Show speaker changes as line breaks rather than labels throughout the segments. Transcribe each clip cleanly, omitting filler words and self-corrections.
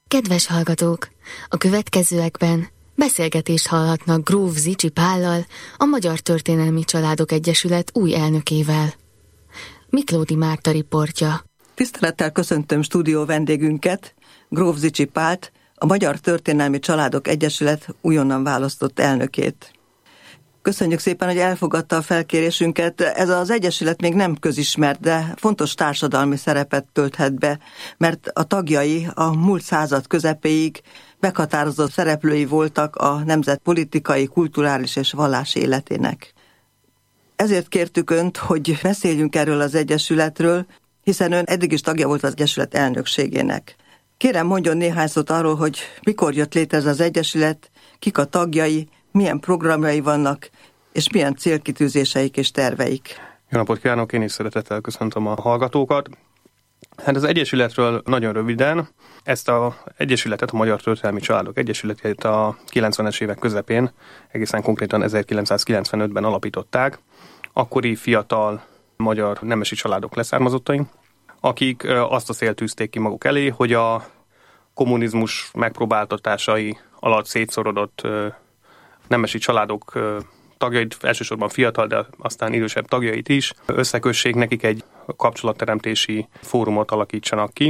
Kedves hallgatók! A következőekben beszélgetést hallhatnak Gróf Zichy Pállal, a Magyar Történelmi Családok Egyesület új elnökével. Miklódi Márta riportja.
Tisztelettel köszöntöm stúdió vendégünket, Gróf Zichy Pált, a Magyar Történelmi Családok Egyesület újonnan választott elnökét. Köszönjük szépen, hogy elfogadta a felkérésünket. Ez az egyesület még nem közismert, de fontos társadalmi szerepet tölthet be, mert a tagjai a múlt század közepéig meghatározott szereplői voltak a nemzet politikai, kulturális és vallási életének. Ezért kértük Önt, hogy beszéljünk erről az egyesületről, hiszen Ön eddig is tagja volt az egyesület elnökségének. Kérem, mondjon néhány szót arról, hogy mikor jött létre ez az egyesület, kik a tagjai, milyen programjai vannak, és milyen célkitűzéseik és terveik.
Jó napot kívánok, én is szeretettel köszöntöm a hallgatókat. Hát az egyesületről nagyon röviden, ezt az egyesületet, a Magyar Történelmi Családok Egyesületét a 90-es évek közepén, egészen konkrétan 1995-ben alapították, akkori fiatal magyar nemesi családok leszármazottai, akik azt a célt tűzték ki maguk elé, hogy a kommunizmus megpróbáltatásai alatt szétszorodott nemesi családok tagjait, elsősorban fiatal, de aztán idősebb tagjait is, összekössék, nekik egy kapcsolatteremtési fórumot alakítsanak ki,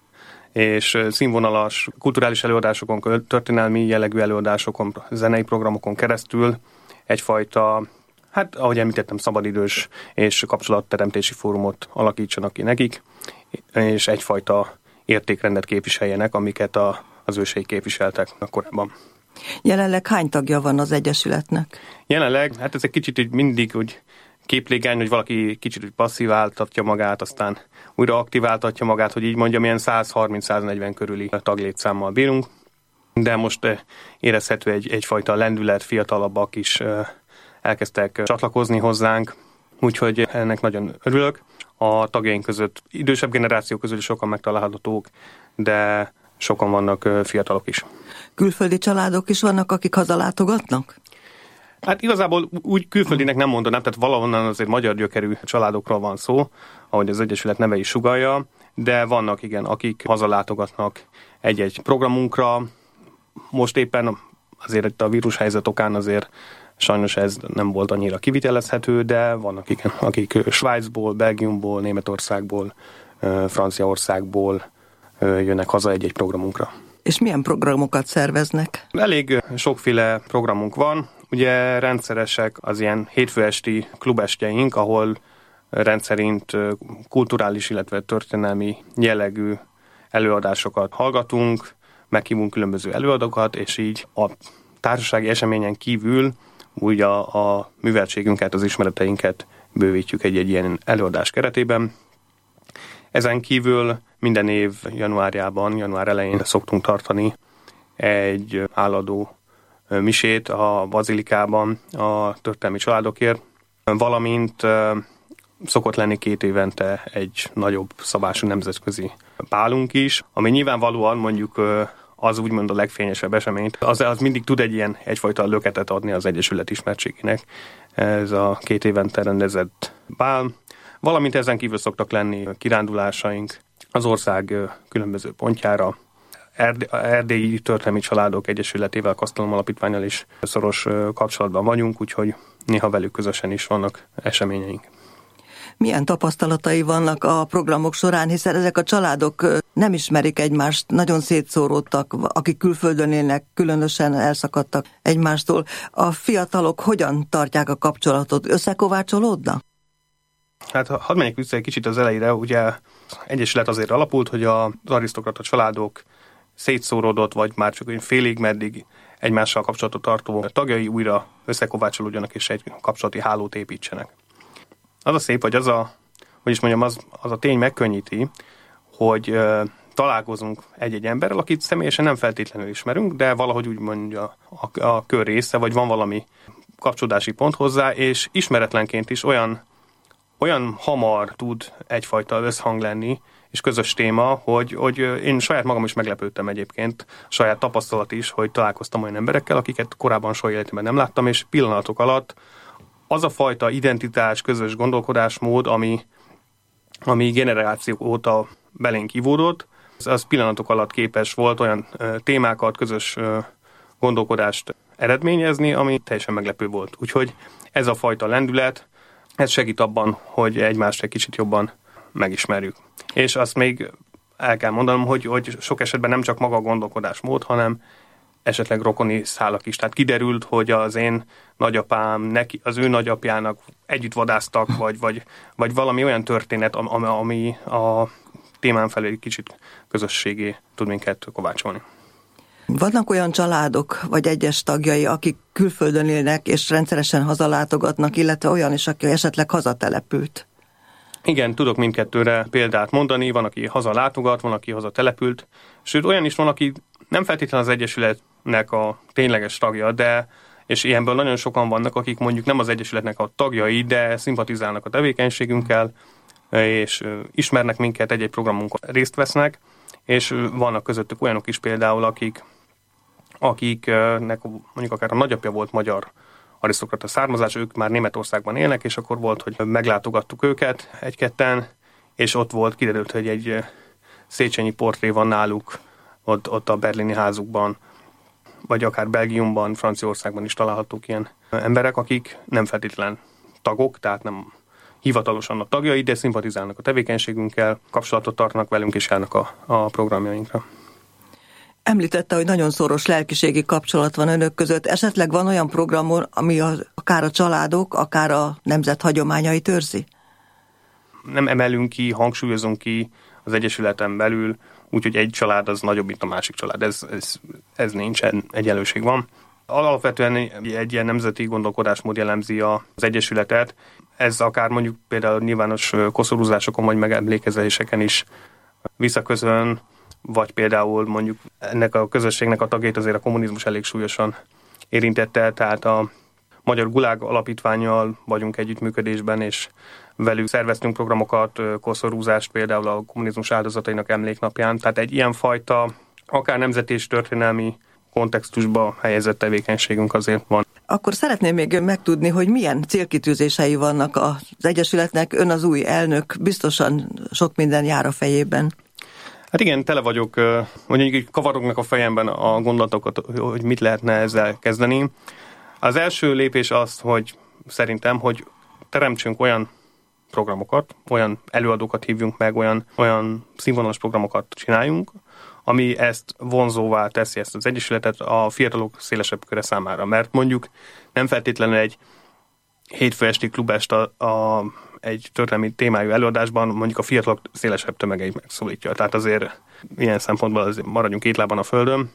és színvonalas kulturális előadásokon, történelmi jellegű előadásokon, zenei programokon keresztül egyfajta, hát ahogy említettem, szabadidős és kapcsolatteremtési fórumot alakítsanak ki nekik, és egyfajta értékrendet képviseljenek, amiket az őseik képviseltek korábban.
Jelenleg hány tagja van az egyesületnek?
Jelenleg, hát ez egy kicsit úgy mindig úgy képlékeny, hogy valaki kicsit úgy passziváltatja magát, aztán újra aktiváltatja magát, hogy így mondjam, ilyen 130-140 körüli taglétszámmal bírunk, de most érezhető egyfajta lendület, fiatalabbak is elkezdtek csatlakozni hozzánk, úgyhogy ennek nagyon örülök. A tagjaink között idősebb generáció közül sokan megtalálhatók, de sokan vannak fiatalok is.
Külföldi családok is vannak, akik hazalátogatnak?
Hát igazából úgy külföldinek nem mondanám, tehát valahonnan azért magyar gyökerű családokról van szó, ahogy az egyesület neve is sugallja, de vannak igen, akik hazalátogatnak egy-egy programunkra. Most éppen azért itt a vírushelyzet okán azért sajnos ez nem volt annyira kivitelezhető, de vannak igen, akik Svájcból, Belgiumból, Németországból, Franciaországból jönnek haza egy-egy programunkra.
És milyen programokat szerveznek?
Elég sokféle programunk van. Ugye rendszeresek az ilyen hétfőesti klubestjeink, ahol rendszerint kulturális, illetve történelmi jellegű előadásokat hallgatunk, meghívunk különböző előadókat, és így a társasági eseményen kívül úgy a műveltségünket, az ismereteinket bővítjük egy ilyen előadás keretében. Ezen kívül minden év január elején szoktunk tartani egy állandó misét a bazilikában a történelmi családokért, valamint szokott lenni 2 évente egy nagyobb szabású nemzetközi bálunk is, ami nyilvánvalóan mondjuk az úgymond a legfényesebb eseményt, az mindig tud egyfajta löketet adni az egyesület ismertségének, ez a 2 évente rendezett bál. Valamint ezen kívül szoktak lenni kirándulásaink az ország különböző pontjára. Erdélyi Történelmi Családok Egyesületével, Kasztalom Alapítvánnyal is szoros kapcsolatban vagyunk, úgyhogy néha velük közösen is vannak eseményeink.
Milyen tapasztalatai vannak a programok során, hiszen ezek a családok nem ismerik egymást, nagyon szétszóródtak, akik külföldön élnek, különösen elszakadtak egymástól. A fiatalok hogyan tartják a kapcsolatot? Összekovácsolódnak?
Hát hadd menjek vissza egy kicsit az elejére, ugye az egyesület azért alapult, hogy az arisztokrata családok szétszóródott, vagy már csak félig meddig egymással kapcsolatot tartó tagjai újra összekovácsolódjanak és egy kapcsolati hálót építsenek. Az a szép, hogy az a tény megkönnyíti, hogy találkozunk egy-egy emberrel, akit személyesen nem feltétlenül ismerünk, de valahogy úgy mondja a kör része, vagy van valami kapcsolódási pont hozzá, és ismeretlenként is olyan hamar tud egyfajta összhang lenni, és közös téma, hogy én saját magam is meglepődtem egyébként, saját tapasztalat is, hogy találkoztam olyan emberekkel, akiket korábban soha életemben nem láttam, és pillanatok alatt az a fajta identitás, közös gondolkodásmód, ami generációk óta belénk ivódott, az pillanatok alatt képes volt olyan témákat, közös gondolkodást eredményezni, ami teljesen meglepő volt. Úgyhogy ez a fajta lendület, ez segít abban, hogy egymást egy kicsit jobban megismerjük. És azt még el kell mondanom, hogy sok esetben nem csak maga a gondolkodásmód, hanem esetleg rokoni szálak is. Tehát kiderült, hogy az én nagyapám, az ő nagyapjának együtt vadáztak, vagy valami olyan történet, ami a témán felé egy kicsit közösségé tud minket kovácsolni.
Vannak olyan családok, vagy egyes tagjai, akik külföldön élnek, és rendszeresen hazalátogatnak, illetve olyan is, aki esetleg hazatelepült?
Igen, tudok mindkettőre példát mondani. Van, aki hazalátogat, van, aki hazatelepült. Sőt, olyan is van, aki nem feltétlenül az Egyesületnek a tényleges tagja, és ilyenből nagyon sokan vannak, akik mondjuk nem az Egyesületnek a tagjai, de szimpatizálnak a tevékenységünkkel, és ismernek minket, egy-egy programunkon részt vesznek, és vannak közöttük olyanok is például, akiknek mondjuk akár a nagyapja volt magyar arisztokrata származás, ők már Németországban élnek, és akkor volt, hogy meglátogattuk őket egy-ketten, és ott volt, kiderült, hogy egy Széchenyi portré van náluk, ott a berlini házukban, vagy akár Belgiumban, Franciaországban is találhatók ilyen emberek, akik nem feltétlen tagok, tehát nem hivatalosan a tagjai, de szimpatizálnak a tevékenységünkkel, kapcsolatot tartanak velünk és járnak a programjainkra.
Említette, hogy nagyon szoros lelkiségi kapcsolat van önök között. Esetleg van olyan programon, ami akár a családok, akár a nemzet hagyományait őrzi?
Nem emelünk ki, hangsúlyozunk ki az Egyesületen belül, úgyhogy egy család az nagyobb, mint a másik család. Ez nincsen, egyenlőség van. Alapvetően egy ilyen nemzeti gondolkodásmód jellemzi az Egyesületet. Ez akár mondjuk például nyilvános koszorúzásokon vagy megemlékezéseken is visszaköszön, vagy például mondjuk ennek a közösségnek a tagjait azért a kommunizmus elég súlyosan érintette, tehát a Magyar Gulág Alapítvánnyal vagyunk együttműködésben, és velük szerveztünk programokat, koszorúzást például a kommunizmus áldozatainak emléknapján, tehát egy ilyenfajta akár nemzeti és történelmi kontextusba helyezett tevékenységünk azért van.
Akkor szeretném még megtudni, hogy milyen célkitűzései vannak az Egyesületnek. Ön az új elnök, biztosan sok minden jár a fejében.
Hát igen, tele vagyok, mondjuk kavarognak a fejemben a gondolatokat, hogy mit lehetne ezzel kezdeni. Az első lépés az, hogy szerintem, hogy teremtsünk olyan programokat, olyan előadókat hívjunk meg, olyan színvonalas programokat csináljunk, ami ezt vonzóvá teszi, ezt az Egyesületet a fiatalok szélesebb köre számára. Mert mondjuk nem feltétlenül egy hétfő esti klubest egy történelmi témájú előadásban mondjuk a fiatalok szélesebb tömegeit megszólítja. Tehát azért ilyen szempontból azért maradjunk két lábon a földön.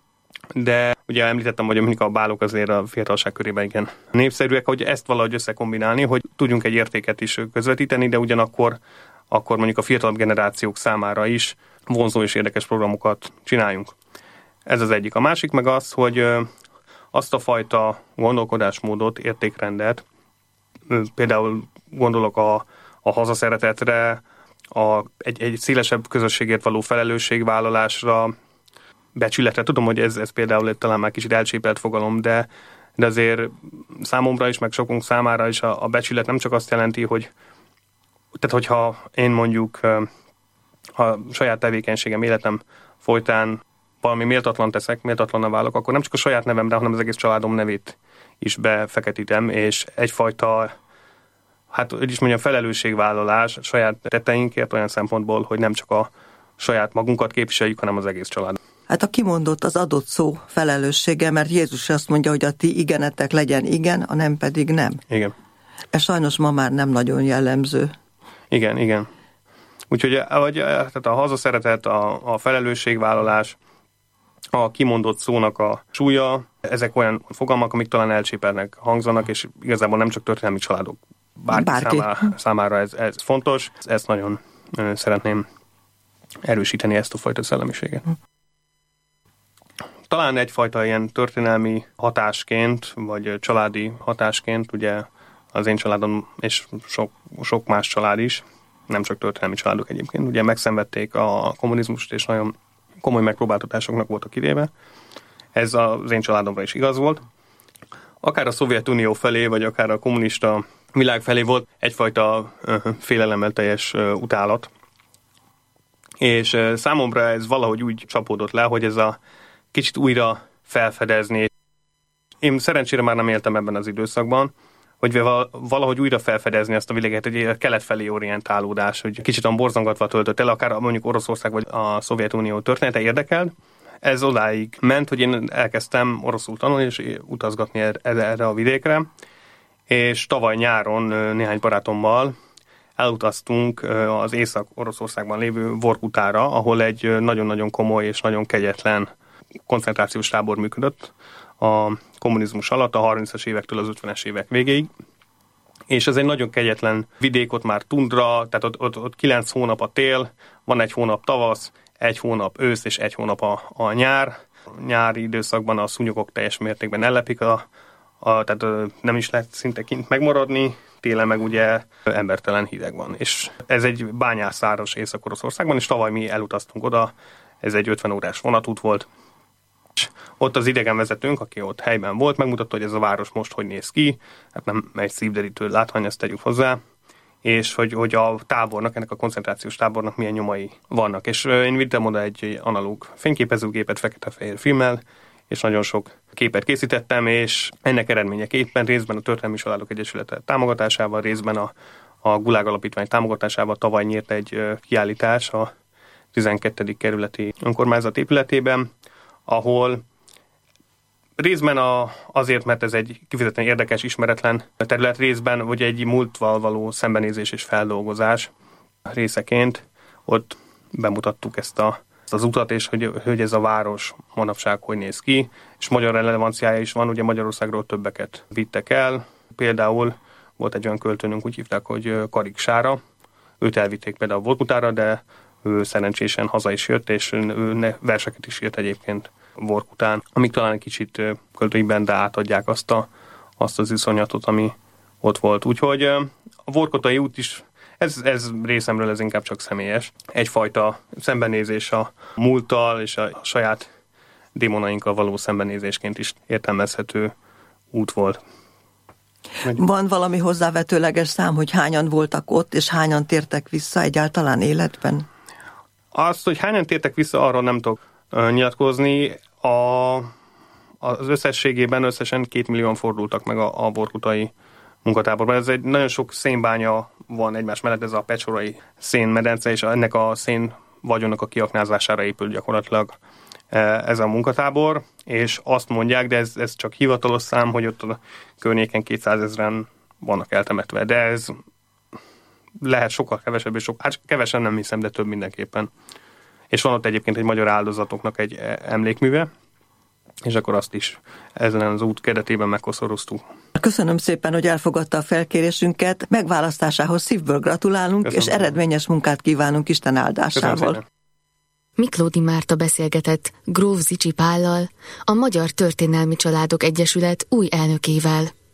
De ugye említettem, hogy mondjuk a bálok azért a fiatalság körében igen népszerűek, hogy ezt valahogy összekombinálni, hogy tudjunk egy értéket is közvetíteni, de ugyanakkor mondjuk a fiatalabb generációk számára is vonzó és érdekes programokat csináljunk. Ez az egyik. A másik meg az, hogy azt a fajta gondolkodásmódot, értékrendet, például gondolok a hazaszeretetre, egy szélesebb közösségért való felelősségvállalásra, becsületre. Tudom, hogy ez például talán már kicsit elcsépelt fogalom, de azért számomra is, meg sokunk számára is a becsület nem csak azt jelenti, hogy tehát hogyha én mondjuk a saját tevékenységem, életem folytán valami méltatlan teszek, méltatlanná válok, akkor nem csak a saját nevemre, hanem az egész családom nevét is befeketítem, és egyfajta, hát hogy is mondjam, felelősségvállalás saját tetteinkért olyan szempontból, hogy nem csak a saját magunkat képviseljük, hanem az egész család.
Hát a kimondott az adott szó felelőssége, mert Jézus azt mondja, hogy a ti igenetek legyen igen, a nem pedig nem.
Igen.
Ez sajnos ma már nem nagyon jellemző.
Igen. Úgyhogy tehát a hazaszeretet, a felelősségvállalás, a kimondott szónak a súlya, ezek olyan fogalmak, amik talán elcsépelnek hangzanak, és igazából nem csak történelmi családok, bárki. Számára ez fontos. Ezt nagyon szeretném erősíteni, ezt a fajta szellemiséget. Talán egyfajta ilyen történelmi hatásként, vagy családi hatásként, ugye az én családom és sok más család is, nem csak történelmi családok egyébként, ugye megszenvedték a kommunizmust, és nagyon komoly megpróbáltatásoknak voltak kivéve. Ez az én családomra is igaz volt. Akár a Szovjetunió felé, vagy akár a kommunista világ felé volt egyfajta félelemmel teljes utálat. És számomra ez valahogy úgy csapódott le, hogy ez a kicsit újra felfedezni. Én szerencsére már nem éltem ebben az időszakban, hogy valahogy újra felfedezni azt a világot, hogy a kelet felé orientálódás, hogy kicsit borzongatva töltött el, akár mondjuk Oroszország vagy a Szovjetunió története érdekelt. Ez odáig ment, hogy én elkezdtem oroszul tanulni és utazgatni erre a vidékre, és tavaly nyáron néhány barátommal elutaztunk az Észak-Oroszországban lévő Vorkutára, ahol egy nagyon-nagyon komoly és nagyon kegyetlen koncentrációs tábor működött a kommunizmus alatt, a 30-as évektől az 50-es évek végéig. És ez egy nagyon kegyetlen vidék, ott már tundra, tehát ott 9 hónap a tél, van egy hónap tavasz, 1 hónap ősz és 1 hónap a nyár. Nyári időszakban a szúnyogok teljes mértékben ellepik, tehát nem is lehet szinte kint megmaradni, télen meg ugye embertelen hideg van. És ez egy bányászáros Észak-Oroszországban, és tavaly mi elutaztunk oda, ez egy 50 órás vonatút volt. És ott az idegenvezetőnk, aki ott helyben volt, megmutatta, hogy ez a város most hogy néz ki, hát nem egy szívderítő látvány, ezt tegyük hozzá, és hogy a tábornak, ennek a koncentrációs tábornak milyen nyomai vannak. És én vittem oda egy analóg fényképezőgépet, fekete-fehér filmmel, és nagyon sok képet készítettem, és ennek eredményeképpen részben a Történelmi Családok Egyesülete támogatásával, részben a Gulág Alapítvány támogatásával tavaly nyílt egy kiállítás a 12. kerületi önkormányzat épületében, ahol részben azért, mert ez egy kifejezetten érdekes, ismeretlen terület, részben, vagy egy múltval való szembenézés és feldolgozás részeként ott bemutattuk ezt az utat, és hogy ez a város manapság hogy néz ki, és magyar relevanciája is van, ugye Magyarországról többeket vittek el. Például volt egy olyan költőnünk, úgy hívták, hogy Karik Sára, őt elvitték például Vorkutára, de ő szerencsésen haza is jött, és ő verseket is írt egyébként Vorkután, amik talán egy kicsit költőiben, de átadják azt az iszonyatot, ami ott volt. Úgyhogy a Vorkutai út is, ez részemről ez inkább csak személyes. Egyfajta szembenézés a múlttal és a saját démonainkkal való szembenézésként is értelmezhető út volt.
Van valami hozzávetőleges szám, hogy hányan voltak ott, és hányan tértek vissza egyáltalán életben?
Azt, hogy hányan tértek vissza, arról nem tudok nyilatkozni. Az összességében összesen 2 millióan fordultak meg a vorkutai munkatáborban. Ez egy nagyon sok szénbánya van egymás mellett, ez a pecsorai szénmedence, és ennek a szén vagyonnak a kiaknázására épül gyakorlatilag ez a munkatábor, és azt mondják, de ez csak hivatalos szám, hogy ott a környéken 200 000-en vannak eltemetve, de ez lehet sokkal kevesebb, és kevesen nem hiszem, de több mindenképpen. És van ott egyébként egy magyar áldozatoknak egy emlékműve, és akkor azt is ezen az út keretében megkoszoroztuk.
Köszönöm szépen, hogy elfogadta a felkérésünket, megválasztásához szívből gratulálunk, köszönöm. És eredményes munkát kívánunk Isten áldásával.
Miklódi Márta beszélgetett Gróf Zichy Pállal, a Magyar Történelmi Családok Egyesület új elnökével.